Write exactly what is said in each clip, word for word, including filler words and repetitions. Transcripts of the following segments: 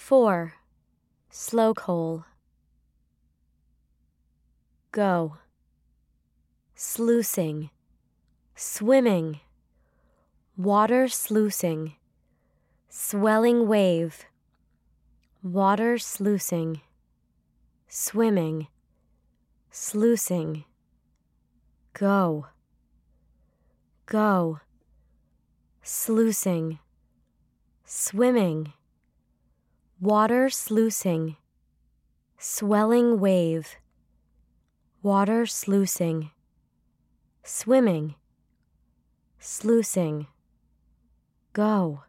four. Slow coal. Go. Sluicing. Swimming. Water sluicing. Swelling wave. Water sluicing. Swimming. Sluicing. Go. Go. Sluicing. Swimming. Water sluicing. Swelling wave. Water sluicing. Swimming. Sluicing. Go.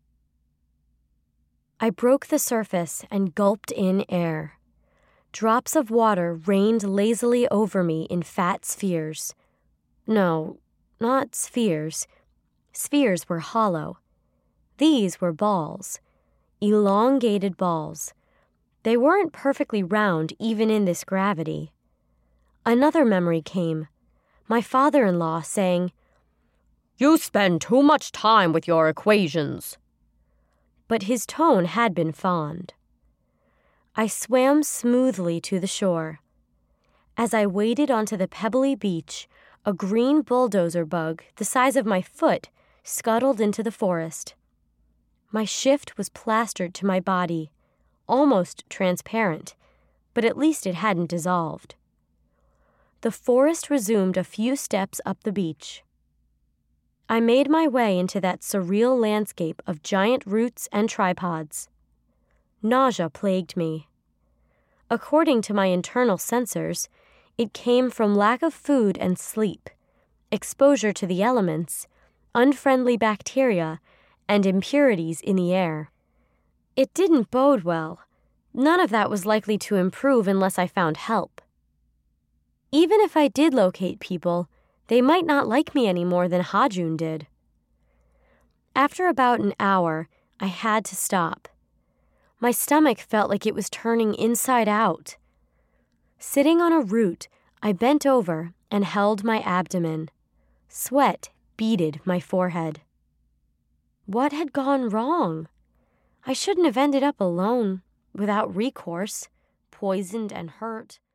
I broke the surface and gulped in air. Drops of water rained lazily over me in fat spheres. No, not spheres. Spheres were hollow. These were balls. Elongated balls. They weren't perfectly round even in this gravity. Another memory came. My father-in-law saying, "You spend too much time with your equations." But his tone had been fond. I swam smoothly to the shore. As I waded onto the pebbly beach, a green bulldozer bug the size of my foot scuttled into the forest. My shift was plastered to my body, almost transparent, but at least it hadn't dissolved. The forest resumed a few steps up the beach. I made my way into that surreal landscape of giant roots and tripods. Nausea plagued me. According to my internal sensors, it came from lack of food and sleep, exposure to the elements, unfriendly bacteria, and impurities in the air. It didn't bode well. None of that was likely to improve unless I found help. Even if I did locate people, they might not like me any more than Ha-Jun did. After about an hour, I had to stop. My stomach felt like it was turning inside out. Sitting on a root, I bent over and held my abdomen. Sweat beaded my forehead. What had gone wrong? I shouldn't have ended up alone, without recourse, poisoned and hurt.